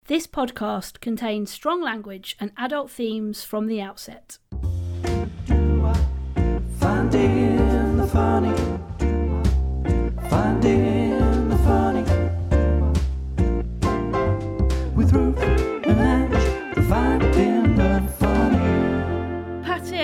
This podcast contains strong language and adult themes from the outset. Find it in the funny. Find it in the funny. With Ruth and Ange, the find it in the funny.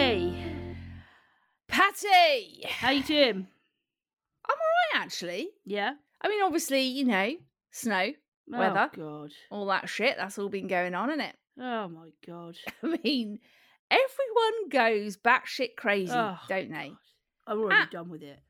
Patty! How you doing? I'm alright, actually. Yeah? I mean, obviously, you know, snow, weather, Oh, God. all that shit, that's all been going on, isn't it? Oh, my God. I mean, everyone goes batshit crazy, Oh, don't they? I'm already done with it.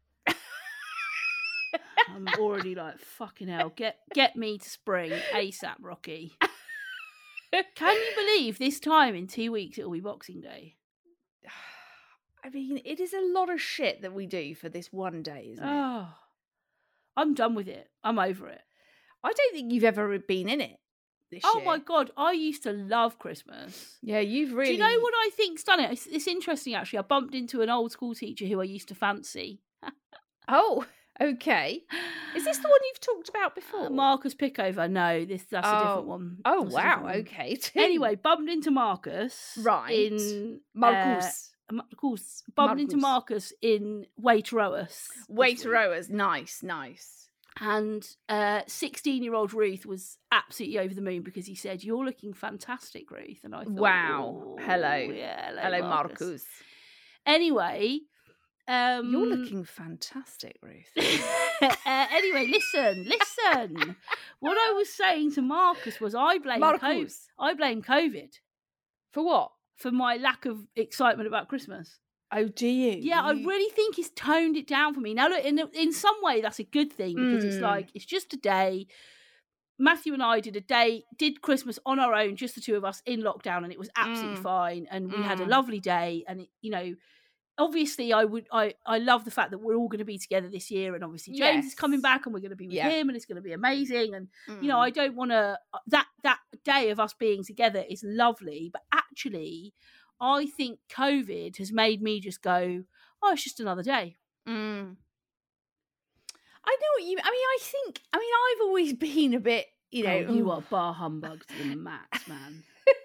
I'm already like, fucking hell, get me to spring ASAP, Rocky. Can you believe this time in 2 weeks it'll be Boxing Day? I mean, it is a lot of shit that we do for this one day, isn't it? Oh, I'm done with it. I'm over it. I don't think you've ever been in it this Oh year. my God, I used to love Christmas. Yeah, you've really... Do you know what I think's done it? It's interesting, actually. I bumped into an old school teacher who I used to fancy. Oh, okay. Is this the one you've talked about before? Marcus Pickover. No, that's a different one. Oh, That's a different wow, one. okay. Anyway, bumped into Marcus. Right. In Marcus. of course, bumped into Marcus in Waitrose. Waitrose, nice. And 16-year-old Ruth was absolutely over the moon because he said, "You're looking fantastic, Ruth." And I thought, Wow. "Oh, Hello. yeah, Hello, Marcus. Anyway, You're looking fantastic, Ruth. anyway, listen. What I was saying to Marcus was I blame Marcus. COVID For what? for my lack of excitement about Christmas. Oh, do you? Yeah, I really think he's toned it down for me. Now, look, in some way, that's a good thing because it's like, it's just a day. Matthew and I did Christmas on our own, just the two of us in lockdown, and it was absolutely fine. And we had a lovely day. And, obviously I love the fact that we're all going to be together this year. And obviously James is coming back and we're going to be with him and it's going to be amazing. And, I don't want to, that day of us being together is lovely. But actually, I think COVID has made me just go, oh, it's just another day. I know what you... I've always been a bit, you are bar humbug to the max, man.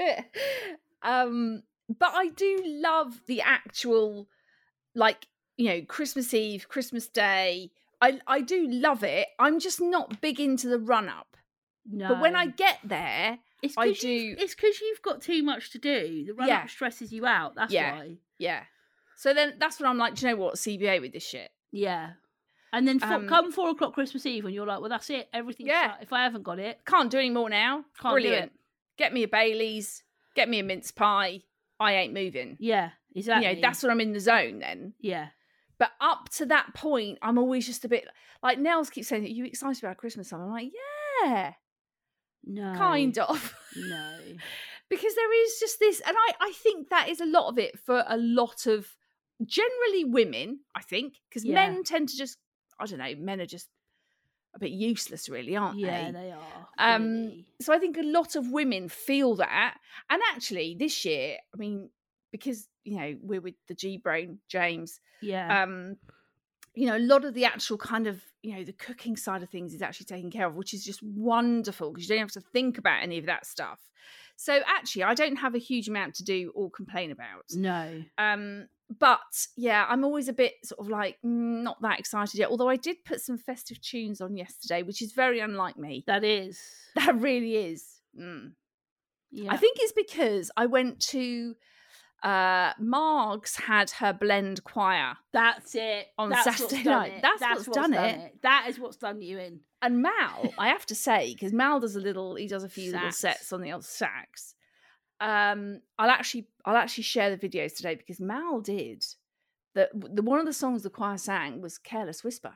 But I do love the actual, Christmas Eve, Christmas Day. I do love it. I'm just not big into the run-up. No. But when I get there... It's because you've got too much to do. The run-up stresses you out. That's why. Yeah. So then that's when I'm like, do you know what? CBA with this shit. Yeah. And then come 4 o'clock Christmas Eve and you're like, well, that's it. Everything's shut. If I haven't got it. Can't do any more now. Brilliant. Do it. Get me a Baileys. Get me a mince pie. I ain't moving. Yeah, exactly. That's when I'm in the zone then. Yeah. But up to that point, I'm always just a bit... Like, Nels keeps saying, are you excited about Christmas time? I'm like, yeah. No. Kind of. No. Because there is just this... And I think that is a lot of it for a lot of... Generally women, I think. Because men tend to just... I don't know, men are just a bit useless, really, aren't they? Yeah, they are. Really. So I think a lot of women feel that. And actually, this year, I mean, because, we're with the G-Brain, James. Yeah. A lot of the actual kind of, the cooking side of things is actually taken care of, which is just wonderful because you don't have to think about any of that stuff. So actually, I don't have a huge amount to do or complain about. No. But yeah, I'm always a bit sort of like not that excited yet. Although I did put some festive tunes on yesterday, which is very unlike me. That really is. Yeah. I think it's because I went to Margs had her blend choir. That's it. On Saturday night. That's what's done it. That is what's done you in. And Mal, I have to say, because Mal does a few little sets on the old sax. I'll actually share the videos today because Mal did the one of the songs the choir sang was Careless Whisper.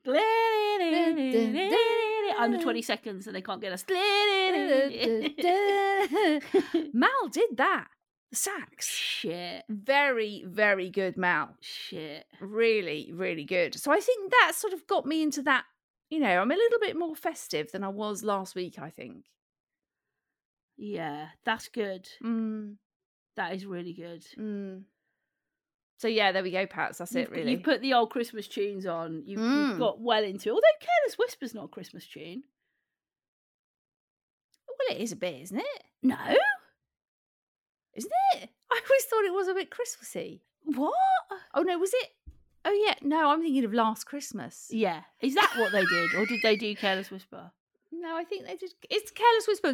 Under 20 seconds and they can't get us. Mal did that. The sax. Shit. Very, very good, Mal. Shit. Really, really good. So I think that sort of got me into that, I'm a little bit more festive than I was last week, I think. Yeah, that's good. That is really good. So yeah, there we go, Pats. That's it, really. You've put the old Christmas tunes on. You've got well into it. Although Careless Whisper's not a Christmas tune. Well, it is a bit, isn't it? No? Isn't it? I always thought it was a bit Christmassy. What? Oh, no, was it? Oh, yeah. No, I'm thinking of Last Christmas. Yeah. Is that what they did? Or did they do Careless Whisper? No, I think they did. It's Careless Whisper.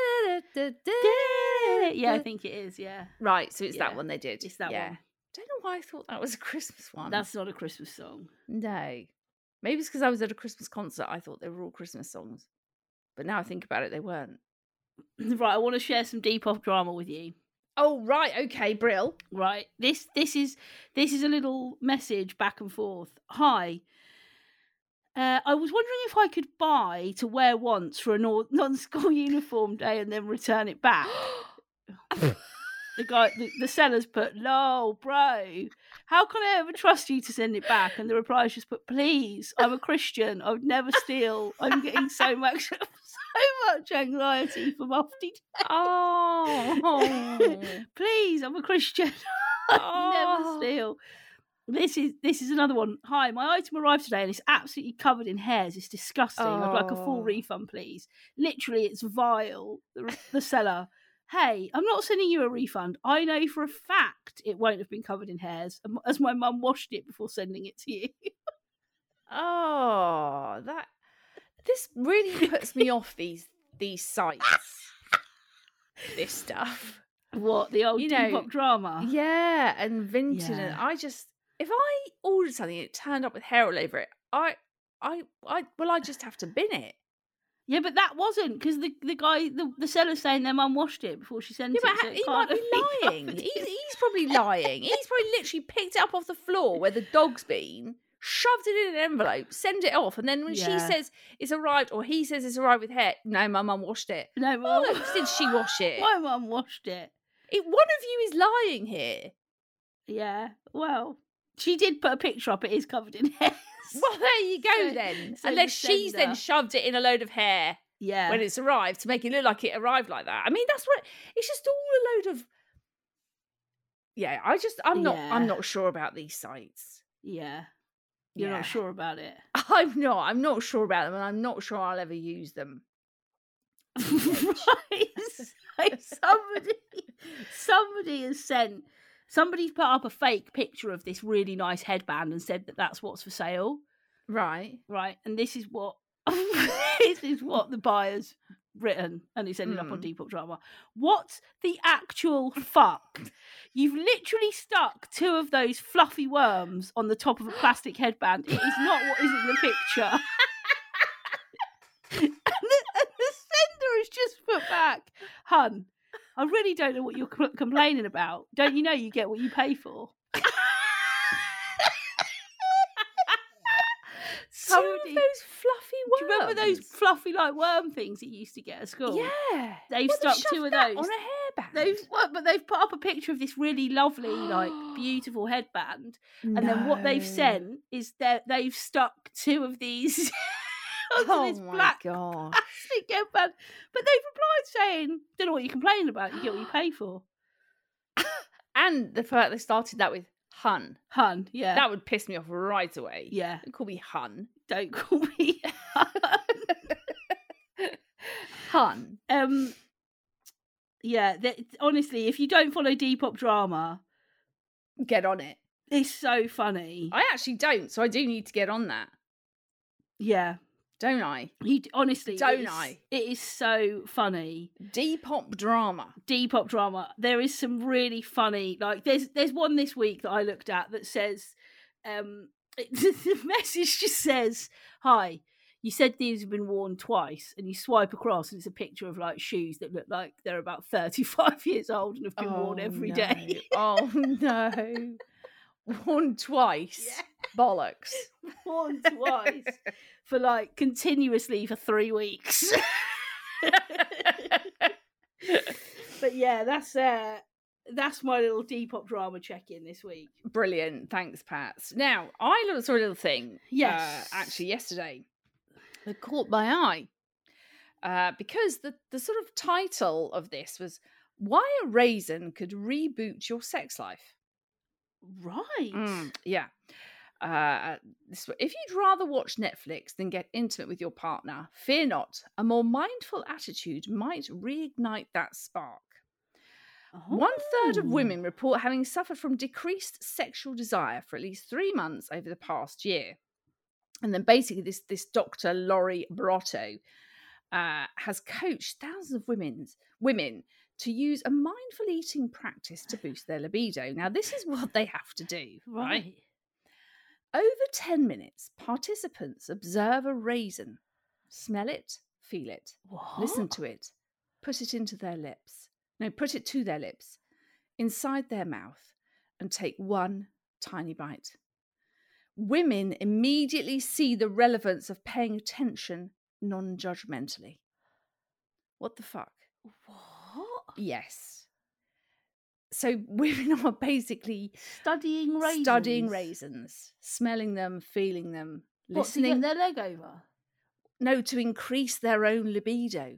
Yeah, I think it is, yeah. Right, so it's Yeah, that one they did. it's that yeah. one. Don't know why I thought that was a Christmas one. That's not a Christmas song. No. Maybe it's because I was at a Christmas concert. I thought they were all Christmas songs. But now I think about it, they weren't. Right, I want to share some Depop drama with you. Oh, right. Okay, Brill. Right. This is a little message back and forth. Hi. I was wondering if I could buy to wear once for a non-school uniform day and then return it back. The seller's put, lol, bro, how can I ever trust you to send it back? And the reply's just put, please, I'm a Christian, I would never steal. I'm getting so much anxiety for Mufti Day. Oh. Please, I'm a Christian. I'd never steal. This is another one. Hi, my item arrived today and it's absolutely covered in hairs. It's disgusting. I'd like a full refund, please. Literally, it's vile. The seller. Hey, I'm not sending you a refund. I know for a fact it won't have been covered in hairs, as my mum washed it before sending it to you. Oh, this really puts me off these sites. This stuff. What, the old Depop drama? Yeah, and Vinted. Yeah. And if I ordered something and it turned up with hair all over it, I just have to bin it. Yeah, but that wasn't, because the guy, the seller's saying their mum washed it before she sent it. But so it he can't might be have been lying. covered. He's probably lying. He's probably literally picked it up off the floor where the dog's been, shoved it in an envelope, sent it off, and then when she says it's arrived, or he says it's arrived with hair, no, my mum washed it. No, mum. Did she wash it? My mum washed it. One of you is lying here. Yeah, well, she did put a picture up. It is covered in hairs. Well, there you go then. So Unless the she's then sender- shoved it in a load of hair. Yeah. When it's arrived to make it look like it arrived like that. I mean, that's what it's just all a load of. Yeah, I'm not sure about these sites. Yeah. You're not sure about it. I'm not sure about them, and I'm not sure I'll ever use them. Right. So somebody's put up a fake picture of this really nice headband and said that that's what's for sale. Right. And this is what the buyer's written, and it's ended up on Depop drama. What the actual fuck? You've literally stuck two of those fluffy worms on the top of a plastic headband. It is not what is in the picture. and the sender has just put back, hun, I really don't know what you're complaining about. Don't you know you get what you pay for? Two of those fluffy worms. Do you remember those fluffy like worm things you used to get at school? Yeah. They've stuck two of those on a hairband. But they've put up a picture of this really lovely, like beautiful headband, and then what they've sent is that they've stuck two of these onto this black plastic headband. But they've replied saying, "Don't know what you're complaining about. You get what you pay for." And the fact they started that with hun, yeah, that would piss me off right away. Yeah, don't call me hun. Don't call me hun. Yeah, honestly, if you don't follow Depop drama, get on it. It's so funny. I actually don't, so I do need to get on that. Yeah. Don't I? Honestly, don't I? It is so funny. Depop drama. There is some really funny, like there's one this week that I looked at that says, the message just says, "Hi, you said these have been worn twice," and you swipe across and it's a picture of like shoes that look like they're about 35 years old and have been worn every day. Oh no. Worn twice. Yeah. Bollocks. Worn twice. For like continuously for 3 weeks. But yeah, that's my little Depop drama check-in this week. Brilliant. Thanks, Pats. Now, I saw a little thing actually yesterday that caught my eye. Because the sort of title of this was Why a Raisin Could Reboot Your Sex Life. Right. Yeah. If you'd rather watch Netflix than get intimate with your partner, fear not. A more mindful attitude might reignite that spark. 1/3 of women report having suffered from decreased sexual desire for at least 3 months over the past year. And then basically this Dr. Laurie Brotto has coached thousands of women to use a mindful eating practice to boost their libido. Now, this is what they have to do, right? Over 10 minutes, participants observe a raisin, smell it, feel it, listen to it, put it to their lips, inside their mouth, and take one tiny bite. Women immediately see the relevance of paying attention non-judgmentally. What the fuck? What? Yes. So women are basically Studying raisins, smelling them, feeling them, listening. listening. To get their leg over? No, to increase their own libido.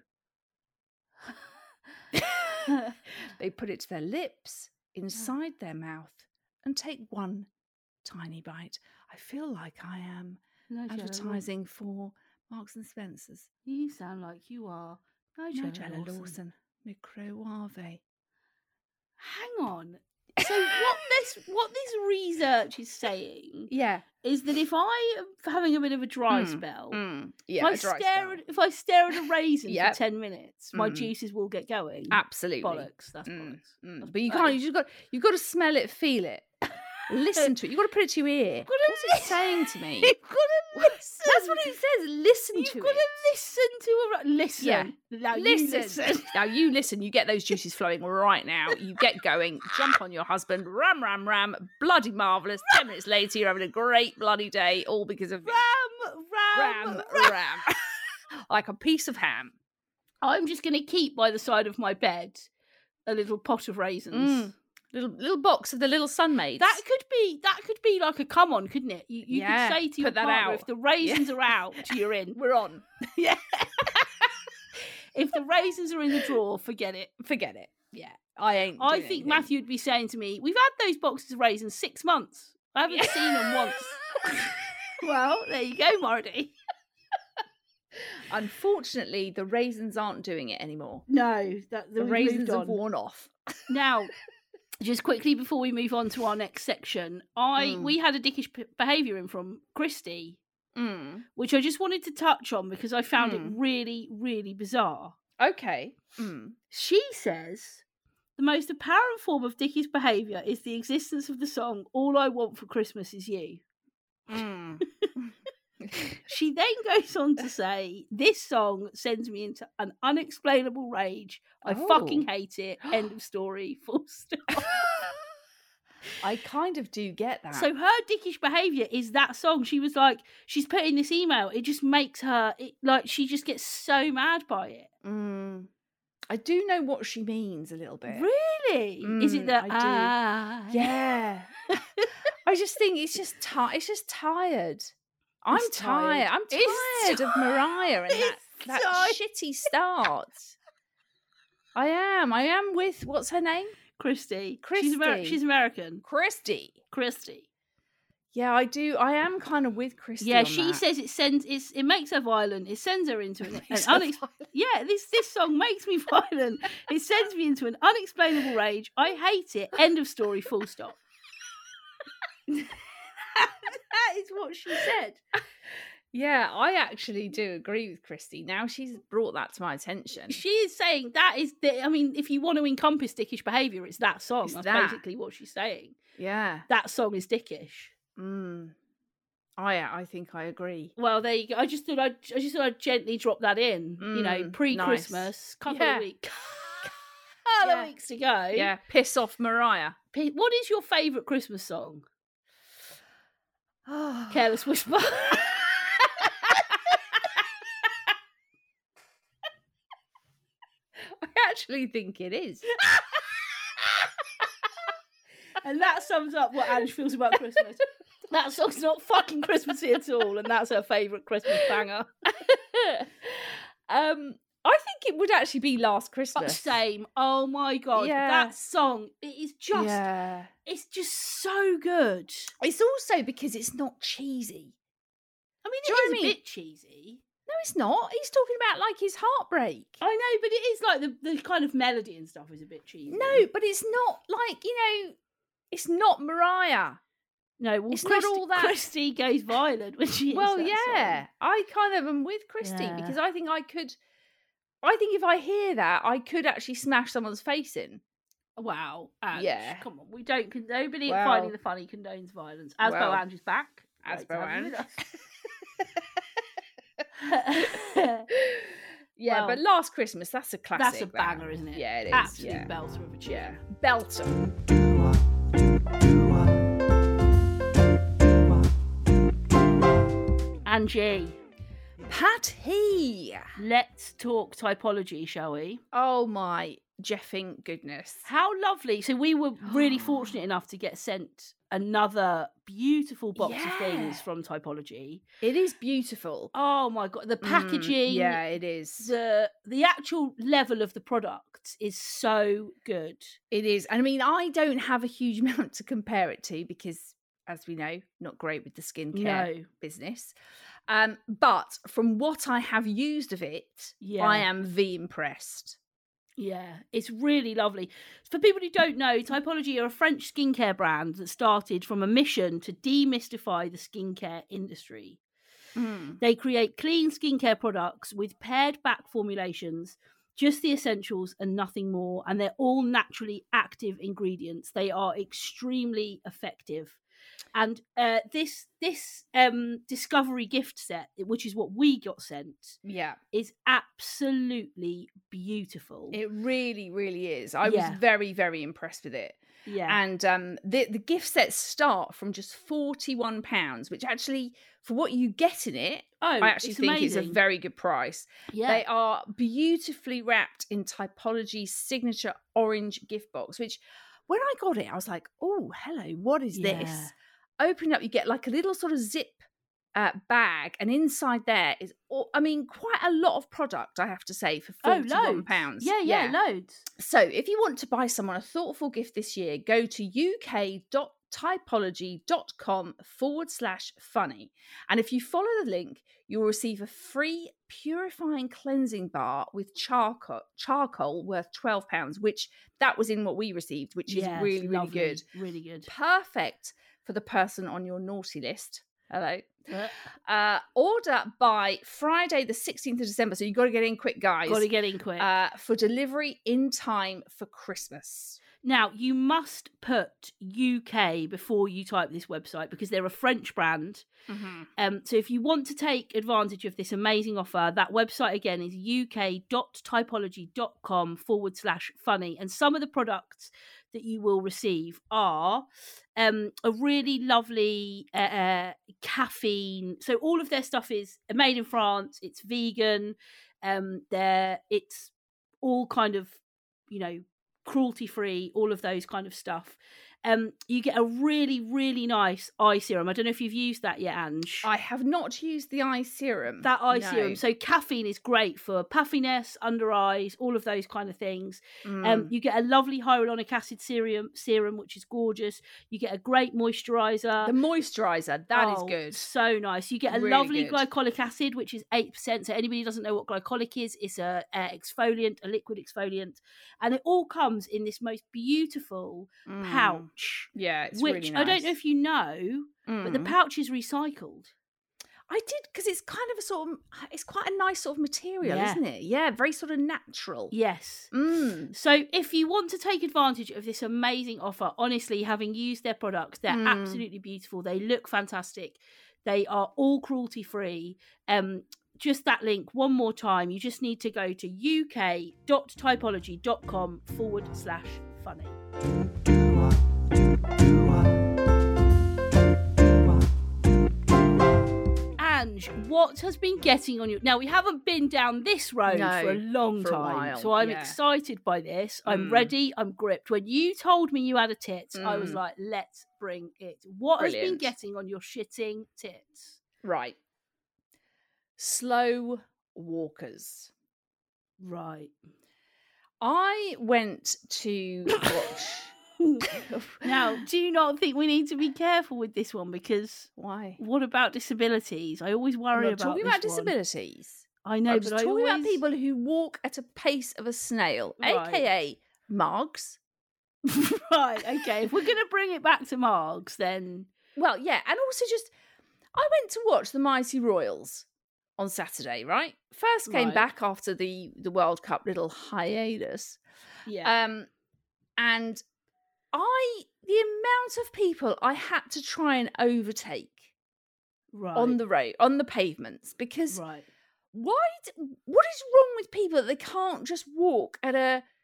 They put it to their lips, inside their mouth, and take one tiny bite. I feel like I am advertising for Marks and Spencer's. You sound like you are Nigella Lawson. Microave. Hang on. So what this research is saying is that if I am having a bit of a dry spell, if I stare at a raisin for 10 minutes, my juices will get going. Absolutely. Bollocks. That's bollocks. But you can't. You've got to smell it, feel it, listen to it. You've got to put it to your ear. What's it saying to me? You've got to listen. That's what it says. Listen to it. You've got to listen to a listen. Yeah. Now you listen. Now you listen. You get those juices flowing right now. You get going. Jump on your husband. Ram, ram, ram. Bloody marvellous. 10 minutes later, you're having a great bloody day, all because of ram. Like a piece of ham. I'm just going to keep by the side of my bed a little pot of raisins. Little box of the little Sunmaids. That could be like a come on, couldn't it? You could say to your partner, if the raisins are out, you're in. We're on. Yeah. If the raisins are in the drawer, forget it. Forget it. Yeah. I think anything. Matthew would be saying to me, we've had those boxes of raisins 6 months. I haven't seen them once. Well, there you go, Marty. Unfortunately, the raisins aren't doing it anymore. No. The raisins have worn off. Now, just quickly before we move on to our next section, we had a dickish behaviour in from Christy, which I just wanted to touch on because I found it really, really bizarre. Okay. She says, the most apparent form of dickish behaviour is the existence of the song All I Want for Christmas Is You. She then goes on to say, this song sends me into an unexplainable rage. I fucking hate it. End of story. Full stop. I kind of do get that. So her dickish behaviour is that song. She was like, she's put in this email. It just makes her, she just gets so mad by it. I do know what she means a little bit. Really? Is it that? Yeah. I just think it's just tired. I'm tired. I'm tired of Mariah and that shitty start. I am with, what's her name? Christy. She's American. Christy. Yeah, I do. I am kind of with Christy. Yeah, on she that. says it makes her violent. It sends her into an yeah. This song makes me violent. It sends me into an unexplainable rage. I hate it. End of story. Full stop. That is what she said. Yeah, I actually do agree with Christy. Now she's brought that to my attention. She is saying that is if you want to encompass dickish behaviour, it's that song. That's basically what she's saying. Yeah. That song is dickish. I think I agree. Well, there you go. I just thought I'd gently drop that in. Pre-Christmas, couple of weeks to go. Yeah, piss off Mariah. What is your favourite Christmas song? Careless Whisper. I actually think it is. And that sums up what Ange feels about Christmas. That song's not fucking Christmassy at all, and that's her favourite Christmas banger. I think think it would actually be Last Oh, Christmas. same. Oh my god, Yeah. that song, it is just, Yeah. it's just so good. It's also because it's not cheesy. I mean, Do you it know is what I a mean? bit cheesy. No, it's not. He's talking about like his heartbreak. I know, but it is like the kind of melody and stuff is a bit cheesy. No, but it's not like, it's not Mariah. No, well, It's not all that- Christy goes violent when she hears Well, that yeah. song. I kind of am with Christy Yeah. because I think if I hear that, I could actually smash someone's face in. Wow. Ange, Yeah. come on. We don't nobody at Well- Finding the Funny condones violence. Asbo Well, Ange is back. Great to Asbo have you with Ange. us. Yeah, Well, but Last Christmas, that's a classic. That's a that. banger, isn't it? Yeah, it is. Absolute yeah. belter of a tune. Yeah. Belter. Angie, Patty. let's talk typology, shall we? Oh my jeffing goodness. How lovely. So we were really fortunate enough to get sent another beautiful box of things Yeah. from Typology. It is beautiful. Oh my god, the packaging, Yeah, it is. the actual level of the product is so good. It is. And I mean, I don't have a huge amount to compare it to because, as we know, not great with the skincare No. business. But from what I have used of it, Yeah. I am impressed. Yeah, it's really lovely. For people who don't know, Typology are a French skincare brand that started from a mission to demystify the skincare industry. They create clean skincare products with pared back formulations, just the essentials and nothing more, and they're all naturally active ingredients. They are extremely effective. And this Discovery gift set, which is what we got sent, Yeah, is absolutely beautiful. it really, really is. I Yeah. was very, very impressed with it. Yeah. And the gift sets start from just £41, which actually, for what you get in it, Oh, I actually it's think is a amazing. very good price. Yeah. They are beautifully wrapped in Typology's signature orange gift box, which when I got it, I was like, oh, hello, what is Yeah. this? Open up, you get like a little sort of zip bag, and inside there is, quite a lot of product, I have to say, for £41. Yeah, loads. So if you want to buy someone a thoughtful gift this year, go to uk.typology.com/funny. And if you follow the link, you'll receive a free purifying cleansing bar with charcoal worth £12, which that was in what we received, which is Yeah, really, it's really lovely, good. Really good. Perfect for the person on your naughty list. Hello. Uh, Order by Friday the 16th of December. So you've got to get in quick, guys. Got to get in quick. For delivery in time for Christmas. Now, you must put UK before you type this website because they're a French brand. So if you want to take advantage of this amazing offer, that website again is uk.typology.com/funny. And some of the products that you will receive are a really lovely caffeine. So all of their stuff is made in France. It's vegan. It's all kind of, cruelty free, all of those kind of stuff. You get a really, really nice eye serum. I don't know if you've used that yet, Ange. I have not used the eye serum. That eye No. serum. So caffeine is great for puffiness, under eyes, all of those kind of things. You get a lovely hyaluronic acid serum, which is gorgeous. You get a great moisturizer. The moisturizer, that is good. So nice. You get a Really lovely good. glycolic acid, which is 8%. So anybody who doesn't know what glycolic is, it's a exfoliant, a liquid exfoliant. And it all comes in this most beautiful pouch. Yeah, it's which really nice. I don't know if you know, but the pouch is recycled. I did, because it's kind of it's quite a nice sort of material, Yeah. isn't it? Yeah, very sort of natural. Yes. So if you want to take advantage of this amazing offer, honestly, having used their products, they're absolutely beautiful. They look fantastic. They are all cruelty free. Just that link one more time. You just need to go to uk.typology.com/funny. Ange, what has been getting on you? Now, we haven't been down this road for a long for a time, while, so I'm yeah. excited by this. I'm ready. I'm gripped. When you told me you had a tit, I was like, let's bring it. What has been Brilliant. getting on your shitting tits? Right. Slow walkers. Right. I went to watch. Now, do you not think we need to be careful with this one? Because Why? what about disabilities? I always I'm worry not about talking this about one. disabilities. I know, I'm but just I talking always... about people who walk at a pace of a snail, Right. aka Margs. Right, okay. If we're going to bring it back to Margs, then... Well, yeah, and also just I went to watch the Mighty Royals on Saturday, right? First came Right. back after the World Cup little hiatus. Yeah. And the amount of people I had to try and overtake Right. on the road, on the pavements, because Right. what is wrong with people that they can't just walk at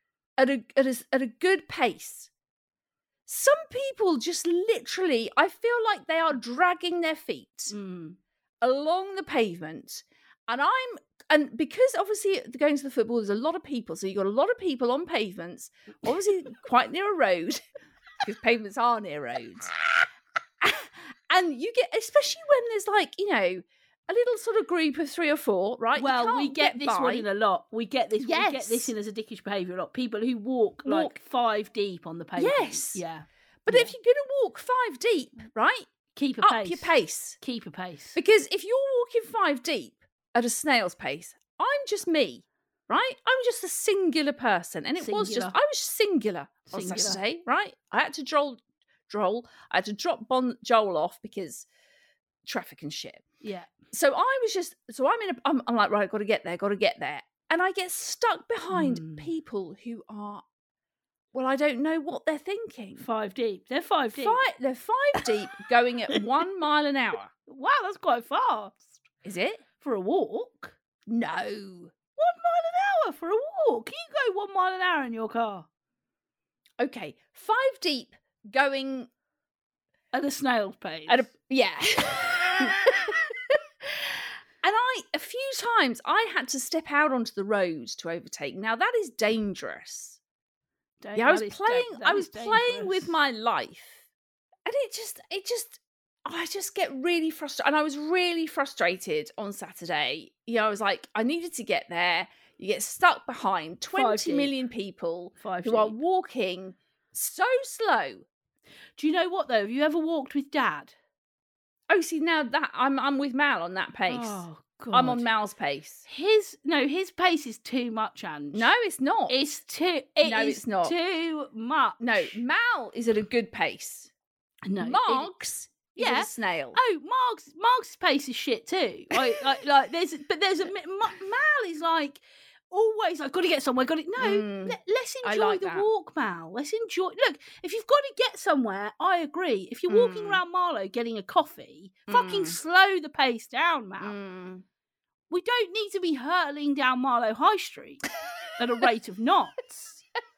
a good pace? Some people just literally, I feel like they are dragging their feet Mm. along the pavement, and because obviously going to the football, there's a lot of people, so you've got a lot of people on pavements, obviously quite near a road, because pavements are near roads, and you get, especially when there's like, you know, a little sort of group of 3 or 4, right? Well, You we can't get this by. one in a lot. We get this. We get Yes. this in as a dickish behaviour a lot. People who walk like 5 deep on the pavement. Yes. Yeah. But Yeah. if you're going to walk 5 deep, right, Keep a up pace. your pace. Keep a pace. Because if you're walking 5 deep at a snail's pace, I'm just me, right? I'm just a singular person. And I Singular. was singular on Singular. Saturday, right? I had to I had to drop Joel off because traffic and shit. Yeah. So I'm like, right, got to get there. And I get stuck behind people who are, well, I don't know what they're thinking. 5 deep. They're 5 deep. They're 5 deep going at 1 mile an hour. Wow, that's quite fast. Is it? For a walk? No. 1 mile an hour for a walk. Can you go 1 mile an hour in your car? Okay, 5 deep going At a snail's pace. yeah. And a few times I had to step out onto the road to overtake. Now that is dangerous. Yeah, I was playing with my life. And I just get really frustrated. And I was really frustrated on Saturday. You know, I was like, I needed to get there. You get stuck behind 20 million people 5 who are deep. walking so slow. Do you know what though? Have you ever walked with Dad? Oh, see, now that I'm with Mal on that pace. Oh God. I'm on Mal's pace. His pace is too much, Ange. No, it's not. It's too. It's not. Too much. No, Mal is at a good pace. No. Margs is yeah. a snail. Oh, Marg's pace is shit too. Like there's Mal is like always I've got to get somewhere. Let's I enjoy like the that. walk, Mal. Let's enjoy. Look, if you've got to get somewhere, I agree. If you're walking around Marlow getting a coffee, fucking slow the pace down, Mal. We don't need to be hurtling down Marlow High Street at a rate of knots.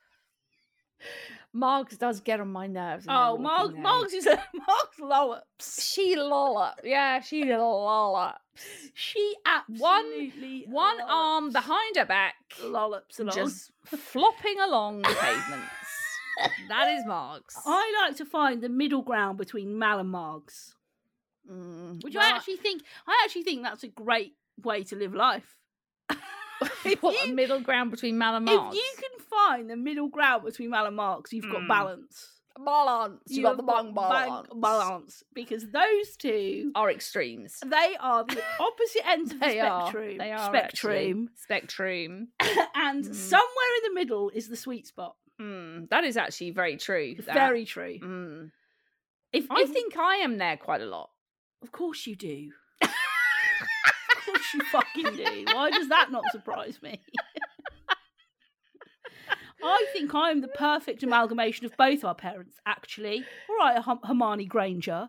Margs does get on my nerves. Oh, Margs lollops. She lollop. Yeah, she lollops. She absolutely One arm behind her back, lollops along. just flopping along the pavements. That is Margs. I like to find the middle ground between Mal and Margs, which I actually think that's a great way to live life. A middle ground between Mal and Margs. If you can find the middle ground between Mal and Margs, you've got balance. Balance. You got the bang balance. Because those two are extremes. They are the opposite ends of the spectrum. They are spectrum. And somewhere in the middle is the sweet spot. That is actually very true. Very true. I think I am there quite a lot. Of course you do. Of course you fucking do. Why does that not surprise me? I think I am the perfect amalgamation of both our parents, actually. All right, Hermione Granger.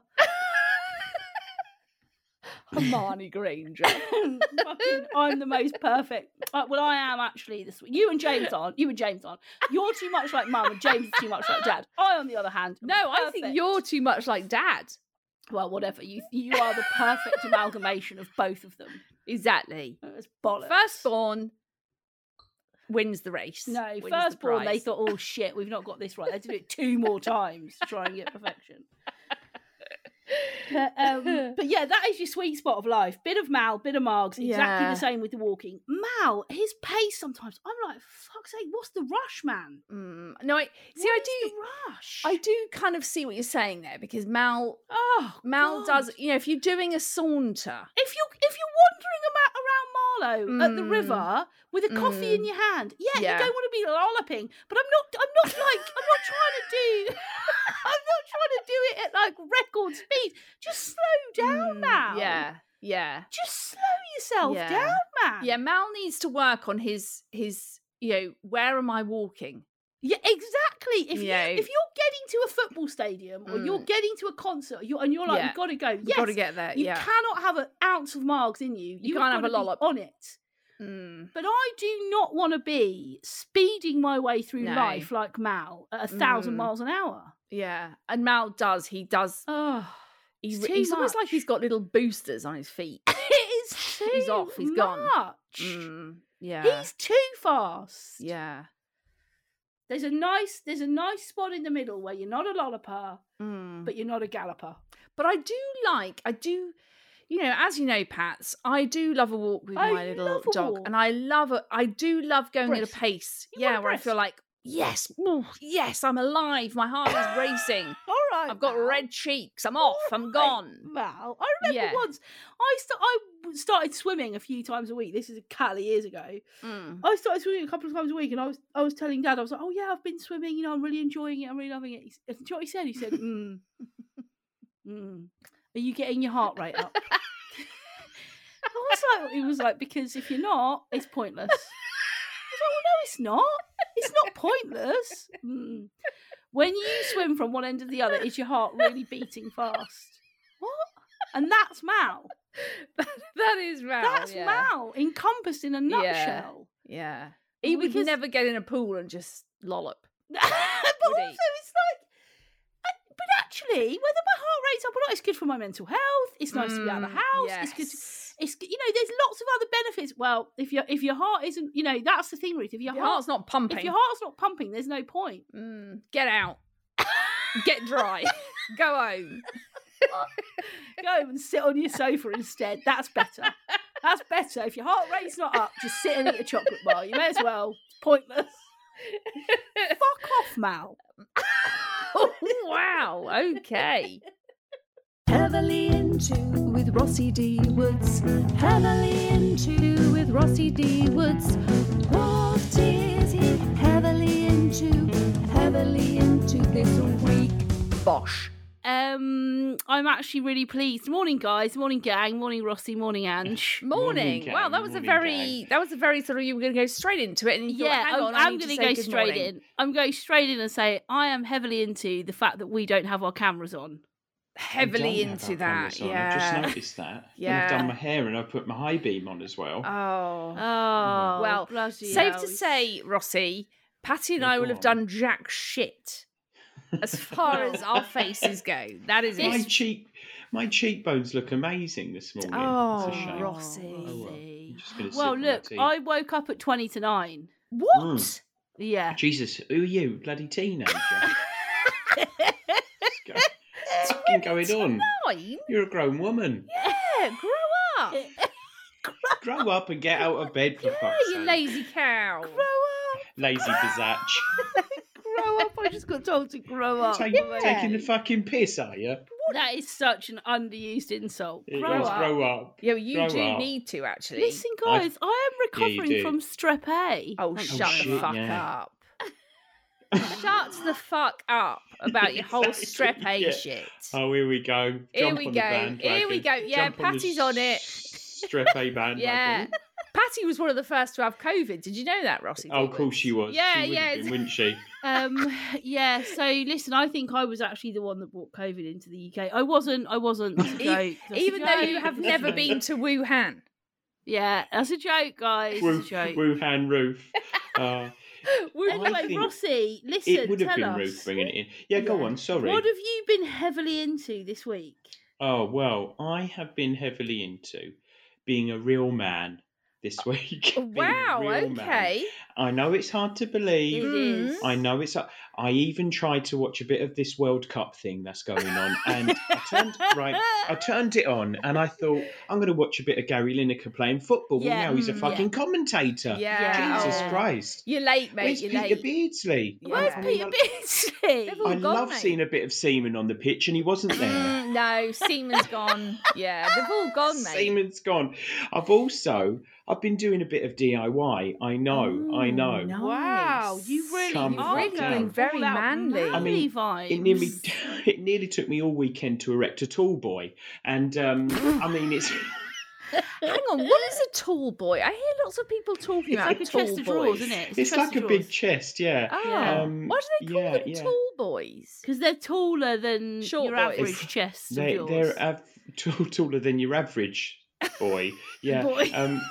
Hermione Granger. I'm the most perfect. Well, I am actually. You and James aren't. You're too much like Mum, and James is too much like Dad. I, on the other hand, am I think you're too much like Dad. Well, whatever. You are the perfect amalgamation of both of them. Exactly. It's bollocks. Firstborn wins the race. No, firstborn, they thought, oh shit, we've not got this right. They had to do it 2 more times to try and get perfection. But yeah, that is your sweet spot of life. Bit of Mal, bit of Margs. Exactly Yeah. the same with the walking. Mal, his pace sometimes. I'm like, fuck's sake, what's the rush, man? No, What is the rush? I do kind of see what you're saying there, because Mal God. does. You know, if you're doing a saunter, If you're wandering around Marlow at the river with a coffee in your hand, you Yeah. don't want to be lolloping. But I'm not trying to do. I'm not trying to do it at like record speed. Just slow down, Mal. Yeah. Just slow yourself Yeah. down, man. Yeah, Mal needs to work on his where am I walking? Yeah, exactly. If Yeah. you're getting to a football stadium or you're getting to a concert, and you're like, Yeah. you've got to go. You've got to get there. You Yeah. cannot have an ounce of Margs in you. You can't have a lollop. on it. But I do not want to be speeding my way through No. life like Mal at 1,000 miles an hour. Yeah. And Mal does. He does. Oh, He's too almost like much. he's got little boosters on his feet. it is too He's off, he's gone. much. Yeah. He's too fast. Yeah. There's a nice spot in the middle where you're not a lolloper, but you're not a galloper. But I do, as you know, Pats, I do love a walk with my little love a dog. walk. And I do love going at a Brisk. pace. You want a Where I feel brisk. like, yes, I'm alive. My heart is racing. All right, I've got Mal. red cheeks. I'm off. I'm gone. Mal, I remember Yeah. once I started swimming a few times a week. This is a couple of years ago. Mm. I started swimming a couple of times a week, and I was telling Dad, I was like, "Oh yeah, I've been swimming. I'm really enjoying it. I'm really loving it." Do you know what he said? He said, "Are you getting your heart rate up?" He was like, because if you're not, it's pointless. I was like, well, no, it's not. It's not pointless. When you swim from one end to the other, is your heart really beating fast? What? And that's Mal. That is Mal. That's yeah. Mal, encompassed in a nutshell. Yeah. He would Because- never get in a pool and just lollop. But also, Would he? it's like, but actually, whether my heart rate's up or not, it's good for my mental health. It's nice to be out of the house. Yes. It's good. It's there's lots of other benefits. Well, if your heart isn't, that's the thing, Ruth. If your Your heart's not pumping. if your heart's not pumping, there's no point. Get out. Get dry. Go home. Go and sit on your sofa instead. That's better. That's better. If your heart rate's not up, just sit and eat a chocolate bar. You may as well. It's pointless. Fuck off, Mal. Wow. Okay. Heavily into with Rossi D. Woods. Heavily into with Rossi D. Woods. What is he heavily into? Heavily into this week. Bosh. I'm actually really pleased. Morning, guys. Morning, gang. Morning, Rossi. Morning, Ange. Morning. gang, Wow, that was morning, that was a very sort of, you were going to go straight into it. And you thought, Yeah, hang on, I'm going to go straight in. I'm going straight in and say I am heavily into the fact that we don't have our cameras on. Heavily I don't into have our that. cameras on. Yeah. I've just noticed that. Yeah. And I've done my hair and I've put my high beam on as well. Oh. Oh, Well, bloody Safe hell. to say, Rossi, Patty and Yeah, I will go have on. done jack shit as far as our faces go. That is it. My cheekbones look amazing this morning. Oh, it's a shame. Rossi. Oh, well. I'm just gonna Well, sip on my look, tea. I woke up at 20 to 9. What? Yeah. Jesus, who are you? Bloody teenager. What's fucking going on? 9? You're a grown woman. Yeah, grow up. Grow up and get out of bed for fuck's You sake. lazy cow. Grow up. Lazy bizatch. Grow up. I just got told to grow up. Taking the fucking piss, are you? That is such an underused insult. It Grow is, up. grow up. Yeah, you Grow do up. need to, actually. Listen, guys, I am Yeah, you recovering do. from strep A. Oh, Thank shut you. the shit, fuck yeah. up. Shut the fuck up about your whole Exactly, strep A yeah. shit. Oh, here we go. Here Jump we on go. The bandwagon. Here we go. Yeah, Jump on the Patty's on it. Strep A bandwagon. Yeah. Patty was one of the first to have COVID. Did you know that, Rossi? Oh, of course she was. Yeah, she would yeah. have been, wouldn't she? Yeah, so listen, I think I was actually the one that brought COVID into the UK. I wasn't. That's a joke. That's a Even though you joke. have That's a never joke. been to Wuhan. Yeah, that's a joke, guys. It's a joke. Wuhan Ruth. Anyway, I think Rossi, listen, it would have tell been us. Ruth bringing it in. Yeah, go on. Sorry. What have you been heavily into this week? Oh, well, I have been heavily into being a real man this week. Being a Wow, real man. okay. I know it's hard to believe. It is. I know it's. I even tried to watch a bit of this World Cup thing that's going on, and I turned it on, and I thought I'm going to watch a bit of Gary Lineker playing football. Yeah. Well, now he's a fucking commentator. Yeah. Jesus Oh. Christ. You're late, mate. Where's You're Peter late. Beardsley? Where's Yeah. Peter Beardsley? They've all I gone, love mate. seeing a bit of Seaman on the pitch, and he wasn't there. No, Seaman's gone. Yeah, they've all gone, mate. Seaman's gone. I've been doing a bit of DIY. I know. Nice. Wow, you've really, Come are on. going Very all out manly. I mean, vibes. It nearly took me all weekend to erect a tall boy, and I mean it's. Hang on, what is a tall boy? I hear lots of people talking It's about like a tall chest of boys. drawers, isn't it? It's like a big chest, yeah. Oh, Yeah. why do they call them yeah. tall boys? Because they're taller than Short your boys. average chests of They, yours. they're taller than your average boy. Yeah. Boy.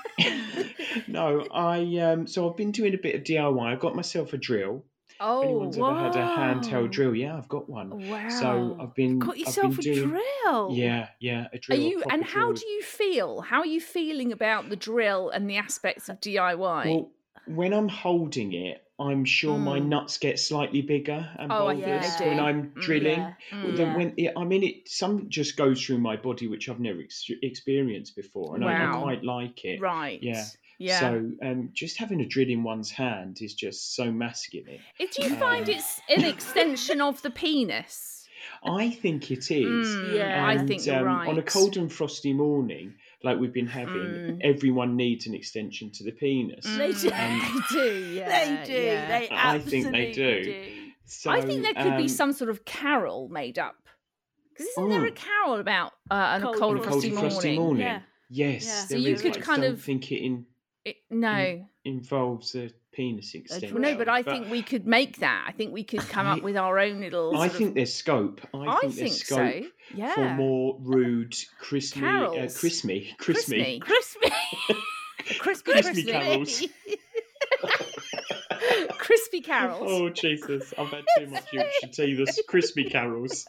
No, so I've been doing a bit of DIY. I got myself a drill. If Oh, anyone's ever had a wow. handheld drill, yeah, I've got one. wow. So I've been Got yourself I've been a doing, drill. Yeah, a Are drill. a you? proper And how drill. do you feel? How are you feeling about the drill and the aspects of DIY? Well, when I'm holding it, I'm sure my Mm. nuts get slightly bigger and Oh, I think bulbous they when do. I'm drilling. Yeah. Mm. Then Yeah. when some just goes through my body, which I've never experienced before, and I Wow. quite like it. Right. Yeah. Yeah. So just having a drill in one's hand is just so masculine. Do you find it's an extension of the penis? I think it is. Yeah. I And, think you're right. On a cold and frosty morning, like we've been having, everyone needs an extension to the penis. Mm. They do. They do. Yeah. They do. yeah. They I think they absolutely do. So, I think there could be um, some sort of carol made up. Because isn't there a Oh. carol about on a Cold cold and and cold frosty and frosty morning? morning. Yeah. Yes, Yeah. there So you is. could I just kind don't of- think it No. involves a penis extension. No, but I think we could make that. I think we could come up with our own little. I sort think of, there's scope. I think think there's so. scope Yeah. for more rude, crispy, Carols. crispy, Crispy. Crispy. Crispy crispy carols. Crispy carols. Oh Jesus! I've had too much Yorkshire tea. The crispy carols.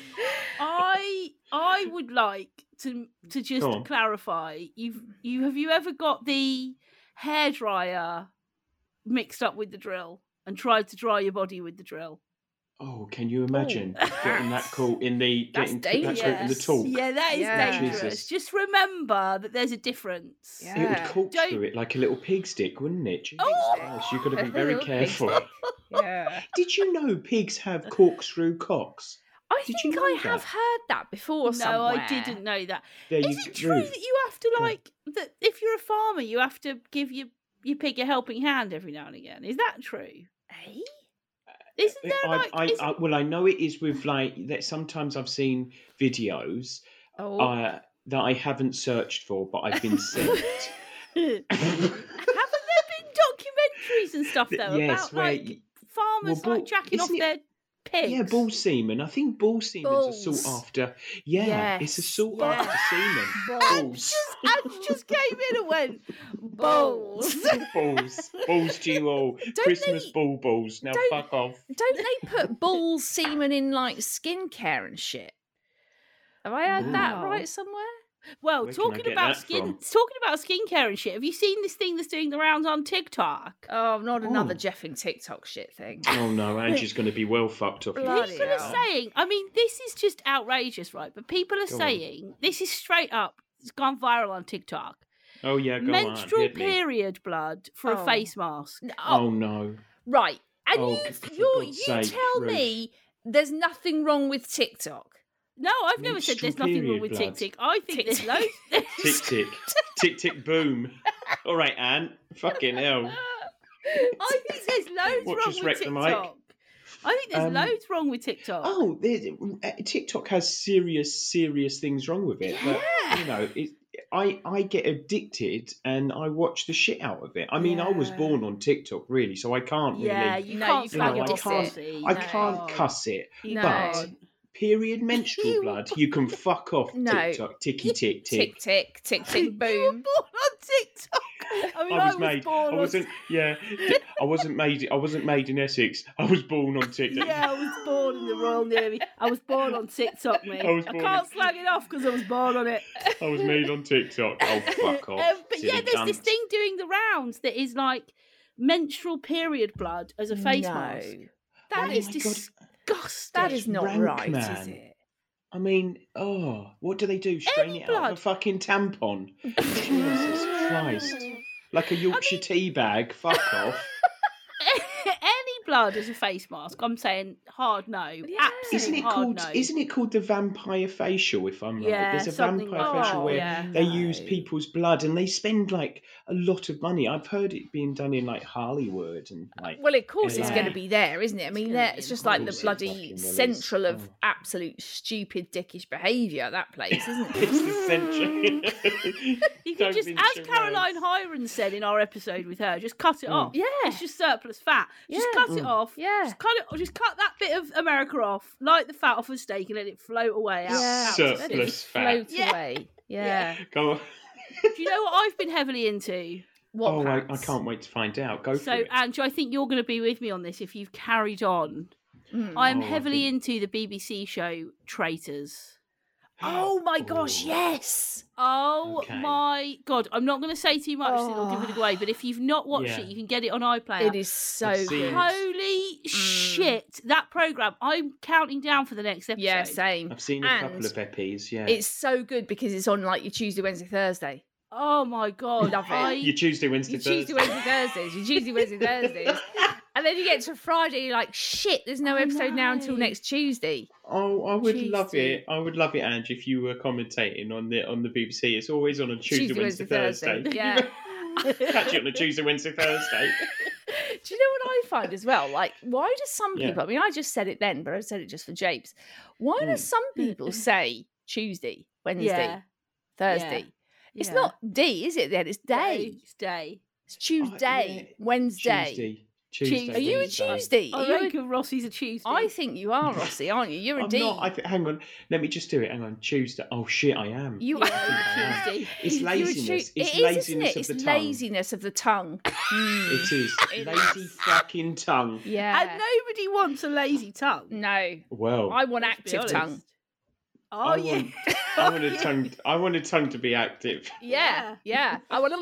I would like to Go just on. clarify. Have you ever got the hairdryer mixed up with the drill and tried to dry your body with the drill? Oh, can you imagine getting that caught in the That's getting that caught in the dangerous. talk? Yeah, that is Yeah. dangerous. Jesus. Just remember that there's a difference. Yeah. It would corkscrew Don't- it like a little pig stick, wouldn't it? Jesus Oh! Christ, you've got to be A very little pig careful. stick. Yeah. Did you know pigs have corkscrew cocks? I Did think you I know have that? heard that before No, somewhere. I didn't know that. There Is you it go, true Ruth. that you have to Go on. that if you're a farmer you have to give your pig a helping hand every now and again? Is that true? Eh? Isn't there I know it is with like that. Sometimes I've seen videos Oh. that I haven't searched for, but I've been sent. haven't there been documentaries and stuff though Yes, about where like y- farmers well, like jacking off isn't it- their pigs? Yeah, bull semen. I think bull semen's a Bulls. sought after. Yeah, it's a Yes, sought yeah. after semen. Balls. And just came in and went balls. balls to you all. Christmas they- balls. Now don't- fuck off. Don't they put bull semen in like skincare and shit? Have I heard that Wow. right somewhere? Well, Where can I talking get about that from? talking about skincare and shit. Have you seen this thing that's doing the rounds on TikTok? Oh, not another Oh. Jeffing TikTok shit thing. Oh no, Angie's going to be well fucked off. Bloody People hell. are saying, I mean, this is just outrageous, right? But people are Go on. saying, this is straight up, it's gone viral on TikTok. Oh yeah, go Menstrual on. Hit me. period blood for Oh. a face mask. Oh no. Right. And Oh, for you God's sake, tell Ruth. me there's nothing wrong with TikTok. No, I've never said there's Menstrual nothing wrong period with blood. TikTok. I think there's Tick-tick. loads. Tick tick. Tick tick boom. All right, Anne. Fucking hell. I think there's loads What, wrong just with wreck the mic? TikTok. I think there's loads wrong with TikTok. Oh, TikTok has serious things wrong with it. But, you know, I get addicted and I watch the shit out of it. I mean, I was Yeah. born on TikTok, really, so I can't yeah, really. you No, can't you slag can't it off diss it. pussy. I No. can't cuss it. You No. can't. Period menstrual blood, you can fuck off No. TikTok. Ticky tick tick. Tick tick tick tick You were boom. born on TikTok. I mean, I was made. born I on wasn't. Yeah, I wasn't made. I wasn't made in Essex. I was born on TikTok. Yeah, I was born in the Royal Navy. I was born on TikTok, mate. I was I born can't in- slag it off because I was born on it. I was made on TikTok. Oh fuck off. But silly yeah, there's this cunt. thing doing the rounds that is like menstrual period blood as a face mask. That Oh is my God. disgusting. That is not rank, right, is man. it? I mean, what do they do? Strain it out of blood. a fucking tampon? Jesus Christ. Like a Yorkshire tea bag. Fuck off. Any blood as a face mask, I'm saying hard no. Yeah. Absolute hard no. Isn't it called the vampire facial, if I'm right? Yeah, There's a something vampire like facial that, where yeah. they use No. people's blood and they spend like a lot of money. I've heard it being done in like Hollywood and like Well, of course it's LA. going to be there, isn't it? I mean, gonna be it's in just like the Hollywood. bloody Fucking well is. central of Oh. absolute stupid dickish behaviour, that place, isn't it? It's the century. You can Don't just, mince as your Caroline words. Hiron said in our episode with her, just cut it off. Yeah. It's just surplus fat. Just Yeah. cut it off. Yeah. Just cut that bit of America off, light the fat off a steak, and let it float away out. Yeah. out to Surplus sea. Let it fat. float Yeah. away. Yeah. Go on. Do you know what I've been heavily into? What I pants? can't wait to find out. Go for So, it. Andrew, I think you're going to be with me on this if you've carried on. Mm. I'm Oh, I heavily think- into the BBC show Traitors. Oh my gosh, Ooh. yes. Oh Okay. my God. I'm not going to say too much, so I'll give it away. But if you've not watched Yeah. it, you can get it on iPlayer. It is so I've seen good. it. Holy shit. That programme, I'm counting down for the next episode. Yeah, same. I've seen a And couple of epis, yeah. It's so good because it's on like your Tuesday, Wednesday, Thursday. Oh my God. Love it. Your Tuesday, Wednesday, Your Thursday. Tuesday, Wednesday, Thursdays. Your Tuesday, Wednesday, Thursdays. And then you get to Friday, you're like, shit, there's no I episode now until know. next Tuesday. Oh, I would love Tuesday. it. I would love it, Ange, if you were commentating on the BBC. It's always on a Tuesday, Wednesday, Thursday. Yeah. Catch it on a Tuesday, Wednesday, Thursday. Do you know what I find as well? Like, why do some Yeah. people, I mean, I just said it then, but I said it just for japes. Why do some people say Tuesday, Wednesday, Yeah. Thursday? It's Yeah. not D, is it then? It's day. It's day. It's Tuesday, yeah. Wednesday. Tuesday. Are you a Wednesday. Tuesday? I Are you a- reckon Rossi's a Tuesday. I think you are, Rossi, aren't you? You're a I'm D. not. Hang on. Let me just do it. Hang on. Tuesday. Oh, shit, I am. You Yeah, are. Tuesday. It's You're a laziness. Tu- It's it is, isn't laziness it? of It's the tongue. laziness of the tongue. It is. It Lazy is. fucking tongue. Yeah. And nobody wants a lazy tongue. No. Well, I want Let's be active honest. tongue. Oh, I yeah. want, I want a tongue. I want a tongue to be active. Yeah. Yeah. I want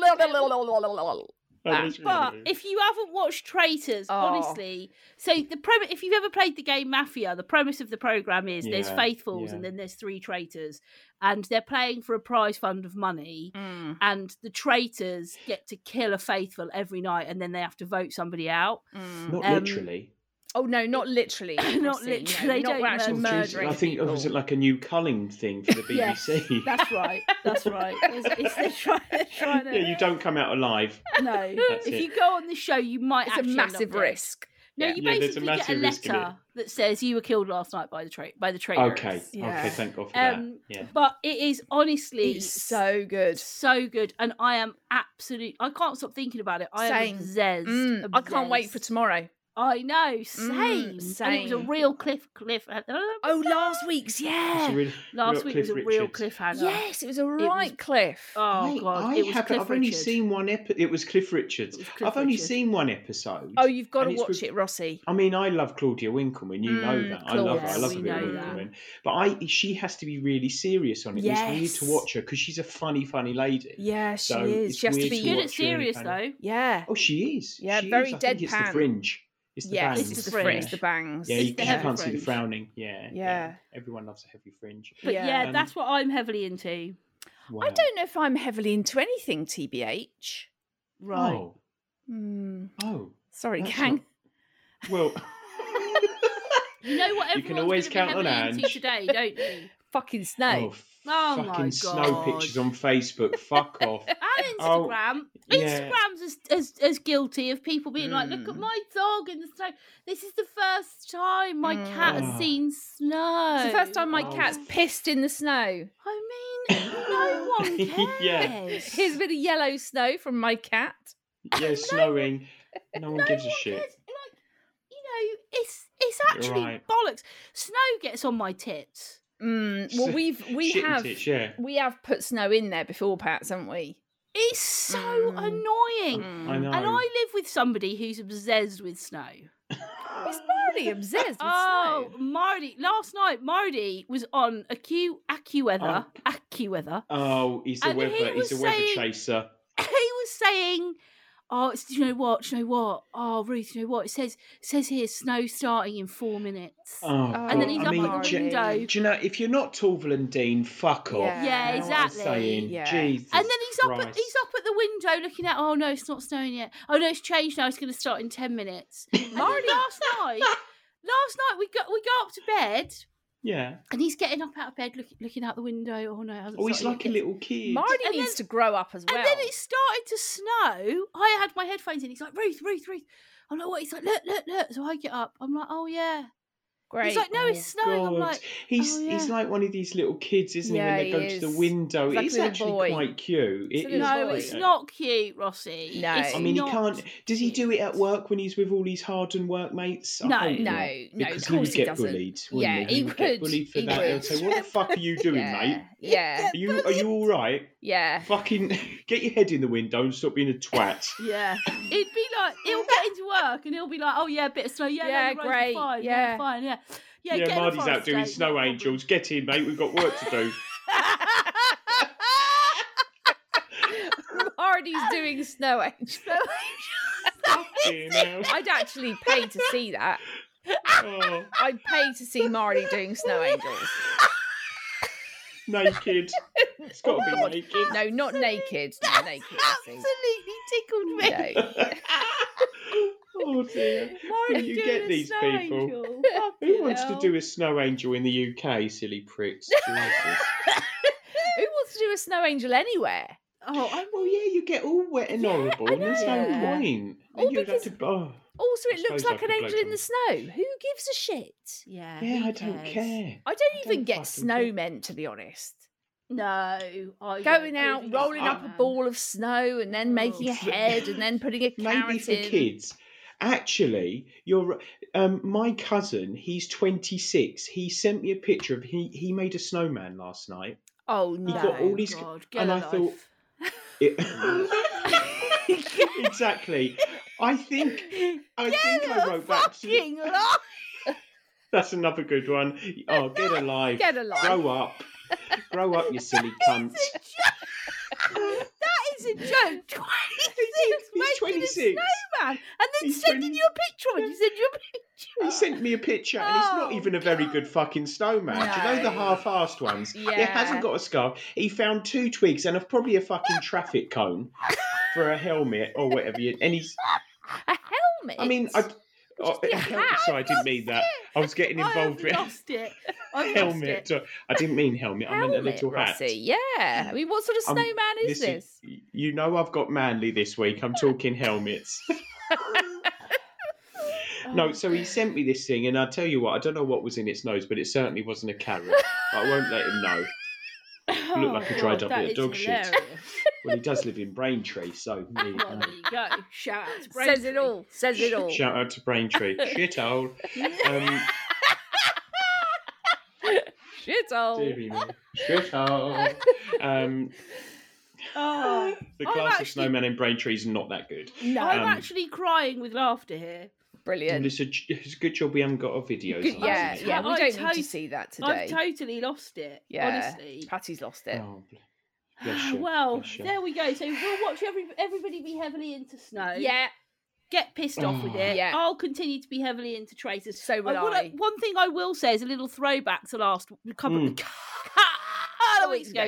a But if you haven't watched Traitors, Oh. honestly, so the premise, if you've ever played the game Mafia, the premise of the program is there's Yeah, faithfuls yeah. and then there's 3 traitors, and they're playing for a prize fund of money, Mm, and the traitors get to kill a faithful every night, and then they have to vote somebody out. mm. Not Um, literally. Oh no, not literally. Not Rossi, literally, No, they not don't actually murder. murdering. I think people. was it like a new culling thing for the BBC? Yes, that's right. That's right. They're trying to. Yeah, you don't come out alive. No, That's if it. you go on the show, you might It's a actually end up massive dead. risk. No, Yeah. you Yeah, there's a basically get a massive risk in it. letter that says you were killed last night by the traitors. Okay. Yeah. Okay. Thank God for that. Yeah. But it is honestly It's so good. so good, and I am I can't stop thinking about it. I Same. am obsessed. I can't wait for obsessed. tomorrow. I know, same. And it was a same. real cliff. Oh, last week's, It's yeah. a real- Last real week was a Cliff real Richards. cliffhanger. Yes, it was a right cliff. Oh God, I it was Cliff I've only Richard. seen one episode. It was Cliff Richards. It was Cliff I've only Richard. seen one episode. Oh, you've got to and it's watch with- it, Rossi. I mean, I love Claudia Winkleman. You know that. I love her. I Claudia, love we a bit of know that. Winkleman. But she has to be really serious on it. It's weird Yes. to watch her because she's a funny lady. Yeah, she So is. it's She has to weird be. to Good watch at her in serious kind of- though. Yeah. Oh, she is. Yeah, She very is. I think it's the deadpan. fringe. It's the Yes, bangs. it's the fringe. fringe, the bangs. Yeah, It's you the can't heavy see the fringe. frowning. Yeah, Yeah. Everyone loves a heavy fringe. But Yeah. yeah, Um, that's what I'm heavily into. Wow. I don't know if I'm heavily into anything, TBH. Right. Oh, Hmm. oh. Sorry, That's gang. not- Well, You know what You can everyone's always gonna be count on heavily into Ange. today, don't you? Fucking snow. Oh my fucking snow God. pictures on Facebook. Fuck off. And Oh, Instagram. yeah. Instagram's as guilty of people being like, look at Mm. my dog in the snow. This is the first time my cat has Oh. seen snow. It's the first time my Oh. cat's pissed in the snow. I mean, no one cares. Yeah. Here's a bit of yellow snow from my cat. Yeah, snowing. No one gives a one shit. cares. Like, you know, it's actually Right. bollocks. Snow gets on my tits. Well, we Shit and have tits, yeah. we have put snow in there before, Pats, haven't we? It's so Mm. annoying. I know. And I live with somebody who's obsessed with snow. It's Marty obsessed with Oh, snow. Marty! Last night, Marty was on AccuWeather. Oh, he's the And he weather. He's was a weather saying- chaser. He was saying, Oh, do you know what? Oh, Ruth, you know what? It says here, snow starting in 4 minutes. Oh, And then God. he's I up mean, at the do window. you know, if you're not Torval and Dean, fuck off. Yeah, You know what I'm exactly. saying? Yeah. Jesus And then he's up Christ. at the window looking at, oh no, it's not snowing yet. Oh no, it's changed now. It's going to start in 10 minutes. Marty, last night we go up to bed. Yeah. And he's getting up out of bed, looking out the window. Oh no, it hasn't Oh, he's started like a yet. little kid. Marty needs to grow up as well. And then it started to snow. I had my headphones in. He's like, Ruth. I'm like, what? He's like, look. So I get up. I'm like, oh yeah. Great. He's like, no, it's snowing. I'm God. like, he's oh, yeah. he's like one of these little kids, isn't Yeah, he? When they he go to is. the window, He's like a it's little actually boy. quite cute. It's a It little is. no, boy. it's not cute, Rossi. No. It's I mean, not he can't. Does he do it at cute. work when he's with all his hardened workmates? I No, hope no, not, no, because of he would course he get doesn't. bullied. Wouldn't Yeah, he? he would get would, bullied for he that. would. They'll say, "What the fuck are you doing, mate? Yeah. Are you all right? Yeah. Fucking get your head in the window and stop being a twat." Yeah. It'd be like, he'll get into work and he'll be like, oh yeah, a bit of snow. Yeah, Yeah, no, the roads are great. fine. Yeah. Fine, yeah. Yeah, Yeah, get in the Marty's out forest doing today, snow no problem. angels. Get in, mate. We've got work to do. Marty's doing snow angels. Fucking hell. I'd actually pay to see that. Oh, I'd pay to see Marty doing snow angels. naked. It's got to be naked. No, not naked. Not naked. Lucy. Absolutely tickled me. No. Oh dear. Marty You doing get a these snow people. angel. Who Fucking wants to hell. do a snow angel in the UK, silly pricks? Jesus. Who wants to do a snow angel anywhere? Oh, I'm Well, yeah, you get all wet and horrible, and there's no Yeah. point. All And you'd have because- to. Oh, Also, I it looks suppose like I an could angel blow in the snow. Who gives a shit? yeah. yeah, who I don't cares? care. I don't even don't get fucking snow care. men, to be honest. No, I Going don't out, really rolling get up a that. ball of snow, and then making a Oh. head, and then putting a carrot Maybe for in. kids. Actually, you're my cousin. He's 26. He sent me a picture of he made a snowman last night. Oh He no! got all these, God, get and a I thought life. it, exactly. I think I wrote back. To, Fucking life. that's another good one. Oh, get a life. Get a life. Grow up, you silly cunt. That is a joke. 26 He's making 26. a snowman, and then He's sending 20. you a picture of it. You send you a picture. He sent me a picture, and it's not Oh, even a very good fucking snowman. Do you know the No. half-assed ones? Yeah. It hasn't got a scarf. He found 2 twigs and probably a fucking traffic cone for a helmet or whatever. And he's. A helmet. I mean, be a hat. sorry, I didn't mean that. I was getting involved I've with lost it. I've helmet. lost it. I didn't mean helmet. I meant a helmet, little hat. Rossi. Yeah. I mean, what sort of Um, snowman is Listen, this? you know I've got manly this week. I'm talking helmets. No, so he sent me this thing, and I'll tell you what, I don't know what was in its nose, but it certainly wasn't a carrot. I won't let him know. Oh, look like a dried up that bit of is dog shit. hilarious. Well, he does live in Braintree, so there you Well, go. there you go. Shout out to Says it Braintree. all. Says it all. Shout out to Braintree. Shithole. Shithole. Deary me. Shithole. Oh, The I'm class of actually- snowman in Braintree is not that good. No. I'm Um, actually crying with laughter here. Well, Brilliant. it's a good job we haven't got our videos. Good, on, yeah, isn't it? yeah. We I don't need tot- to see that I've today. totally lost it. Yeah. Honestly. Patty's lost it. Oh, bless you. Well, bless you. there we go. So we'll watch everybody be heavily into snow. Yeah. Get pissed off with it. Yeah. I'll continue to be heavily into traces. So will I. One thing I will say is a little throwback to last couple of weeks ago.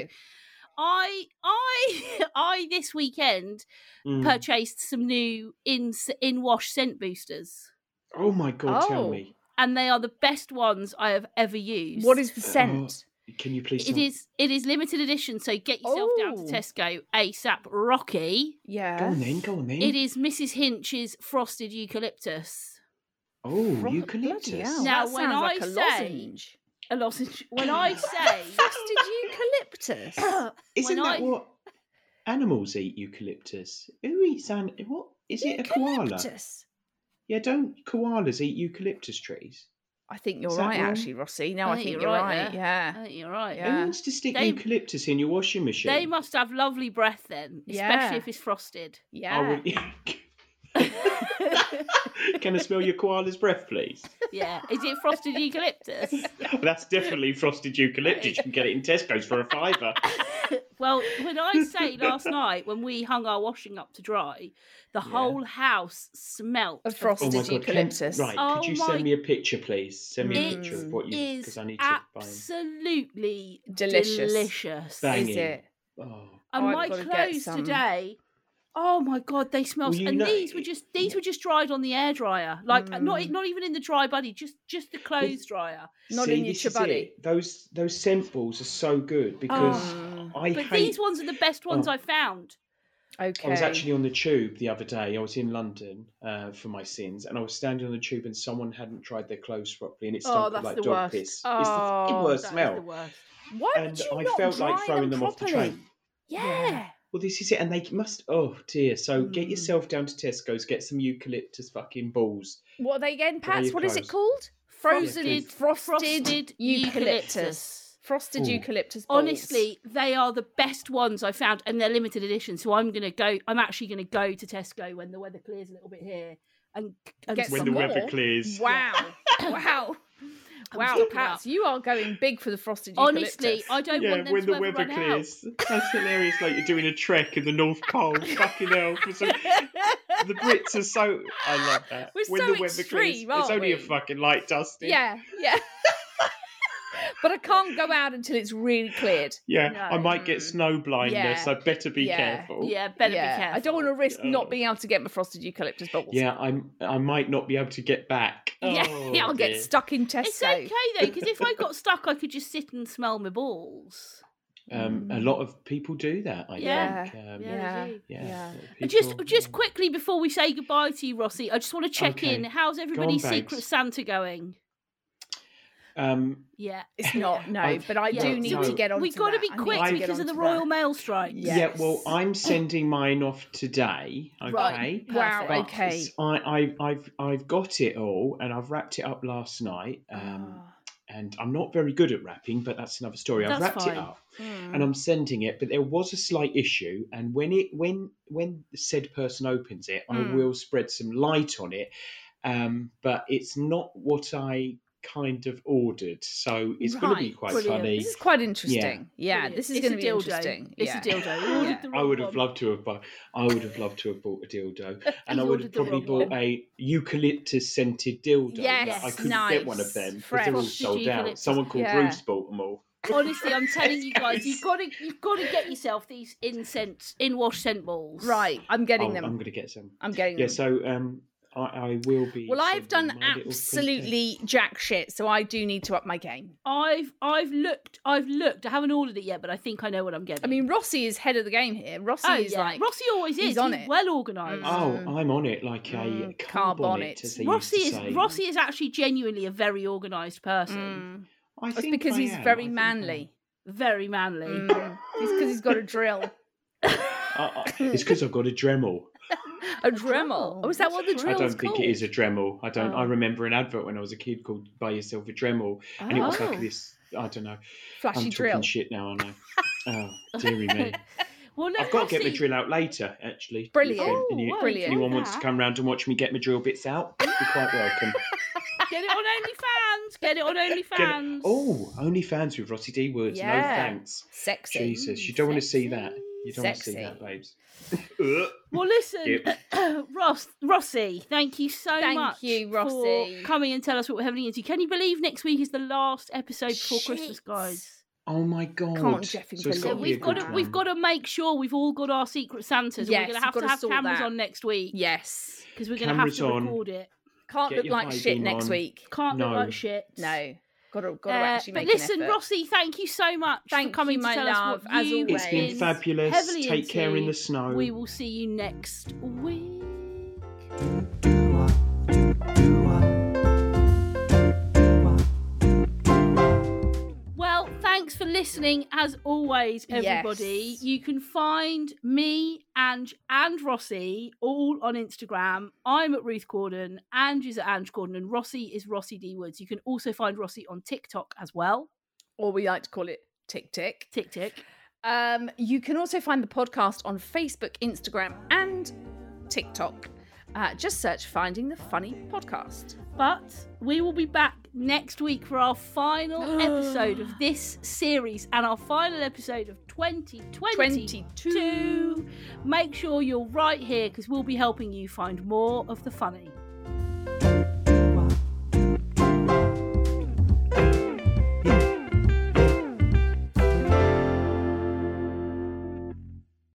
I this weekend Mm. purchased some new in wash scent boosters, Oh my God, tell Oh. me. and they are the best ones I have ever used. What is the scent? Can you please? It is limited edition, so get yourself down to Oh. Tesco ASAP. Rocky. Yeah. Go on then. Go on then. It is Mrs. Frosted frosted eucalyptus. Oh, Bloody eucalyptus. hell, Now, that when sounds like I a say- lozenge. A lozenge. When I say Frosted eucalyptus. Isn't when that I- what animals eat? Eucalyptus. Who eats what? Is it a koala? Eucalyptus. Yeah, don't koalas eat eucalyptus trees? I think you're Is that right, wrong? actually, Rossi. No, I think think you're you're right right. there. Yeah. I think you're right. Yeah. Who wants to stick They- eucalyptus in your washing machine? They must have lovely breath then, especially Yeah. if it's frosted. Yeah. I would- Can I smell your koala's breath, please? Yeah. Is it frosted eucalyptus? Well, that's definitely frosted eucalyptus. You can get it in Tesco's for £5. Well, when I say last night when we hung our washing up to dry, the whole house smelt Of of frosted Oh my God! eucalyptus. Right, Oh could you my- send me a picture, please? Send me a It picture of what you, is because I need to buy them. absolutely Delicious. delicious. Banging. Is it? Oh. And I've my gotta get clothes some. today, oh my God, they smell. Well, you and know- these were just dried on the air dryer, like not even in the dry buddy, just the clothes dryer. Not See, in your this is chibuddy. it. Those scent balls are so good because I But hate. these ones are the best ones Oh. I've found. Okay. I was actually on the tube the other day. I was in London for my sins, and I was standing on the tube, and someone hadn't dried their clothes properly, and it stunk of that's like the dog worst. piss. It's the Oh, fucking worst That is smell. the worst. Why would And you I not felt like dry throwing them off the properly? train. Yeah. Well, this is it, and they must. Oh dear! So get yourself down to Tesco's, get some eucalyptus fucking balls. What are they again, Dry Pats? your What is it clothes. called? please. Frosted eucalyptus. Frosted Ooh. eucalyptus balls. Honestly, they are the best ones I found, and they're limited edition. So I'm actually gonna go to Tesco when the weather clears a little bit here, and Get When some the weather more? clears. Wow. Wow. Wow, stocking Pats, up. you are going big for the frosted eucalyptus. honestly, I don't Yeah, want them when to the ever weather run clears. That's hilarious. Like you're doing a trek in the North Pole. Fucking hell. The Brits are so. I love that. We're when so the weather extreme, clears, it's aren't only a we? fucking light dusting. Yeah, yeah. But I can't go out until it's really cleared. Yeah, No. I might get snow blindness. Yeah. I better be Yeah. careful. out. Yeah, better Yeah, be careful. I don't want to risk Oh. not being able to get my frosted eucalyptus balls. Yeah, I might not be able to get back. Yeah, Oh, yeah, I'll get dear. stuck in Tesco. It's okay though, because if I got stuck, I could just sit and smell my balls. A lot of people do that. I Yeah. think. Yeah. they do. Yeah. And People- just quickly before we say goodbye to you, Rossi, I just want to check Okay. in. How's everybody's Babes. Secret Santa going? Yeah. It's not, no, I've- but I Yeah. do need So to get on We've to got to that. be I need quick to get because of the onto Royal that. Mail strike. Yeah. Yeah, well, I'm sending mine off today. Okay. Right. Wow, Perfect. okay. I've got it all, and I've wrapped it up last night. Ah. And I'm not very good at wrapping, but that's another story. I've That's wrapped fine. it up, Mm. and I'm sending it. But there was a slight issue, and when said person opens it, I will spread some light on it. But it's not what I kind of ordered, so it's going to be Right, quite brilliant. funny. This is quite interesting. Yeah, Brilliant. this is It's going a to be dildo. interesting. It's yeah. a dildo. We ordered Yeah. the I wrong would have one. loved to have bought. I would have loved to have bought a dildo, and I You would ordered have the probably wrong bought one. a eucalyptus scented dildo. Yes, but I couldn't nice. get one of them because they're all Fresh. sold out. Eucalyptus. Someone called Yeah. Bruce bought them all. Honestly, I'm telling you guys, Yes. you've got to get yourself these in-wash scent balls. Right, I'm getting I'm them. going to get some. I'm getting Yeah, them. so I will be. Well, I've done sending my little absolutely jack shit, so I do need to up my game. I've looked. I haven't ordered it yet, but I think I know what I'm getting. I mean, Rossi is head of the game here. Rossi oh is yeah, like Rossi always he's is. on He's it. well organised. Oh, I'm on it like a car bonnet, bonnet. as they Rossi used is to say. Rossi is actually genuinely a very organised person. I It's think because I he's am. I very think manly. Very manly. It's because he's got a drill. It's because I've got a Dremel. A Dremel. Oh, is that what the I drill's don't think called? it is a Dremel. I don't. Oh. I remember an advert when I was a kid called "Buy Yourself a Dremel," and it was Oh. like this. I don't know. Flashy I'm drill. talking shit now, aren't I? Oh, dearie me. Well, look, I've got to get Rossi, the drill out later, actually. Brilliant. If, Oh, wow, brilliant. anyone enjoy wants to that. come round and watch me get my drill bits out, you're quite welcome. Get it on OnlyFans. Get it on Get OnlyFans. it. Oh, OnlyFans with Rossi D Woods. Yeah. No thanks. Sexy. Jesus, you don't want to see that. You don't want to see Sexy. that, babes. Well, listen, Rossi, thank you so Thank much you, Rossi. for coming and tell us what we're having into. Can you believe next week is the last episode before Christmas, Shit. guys? Oh my god! Can't effing so it's believe got it. to be a good one. We've got to make sure we've all got our Secret Santas. Yes, and we're going to we've gotta have sort cameras that. on next week. Yes. because we're going to have Cameras to on. record it. Can't Get look your like high shit beam next on. week. Can't look No. like shit. No. Gotta actually But make listen, an effort. Rossi, thank you so much Thank for coming you, my to tell love, us what as you've always. It's been been fabulous. heavily Take care into. in the snow. We will see you next week. Well, thanks for listening as always, everybody. Yes. You can find me and Rossi all on Instagram. I'm at Ruth Corden, Ange is at Ange Corden, and Rossi is Rossi D Woods. You can also find Rossi on TikTok as well. Or we like to call it Tick Tick. Tick tick. You can also find the podcast on Facebook, Instagram, and TikTok. Just search Finding the Funny podcast. But we will be back next week for our final episode of this series and our final episode of 2022. Make sure you're right here because we'll be helping you find more of the funny.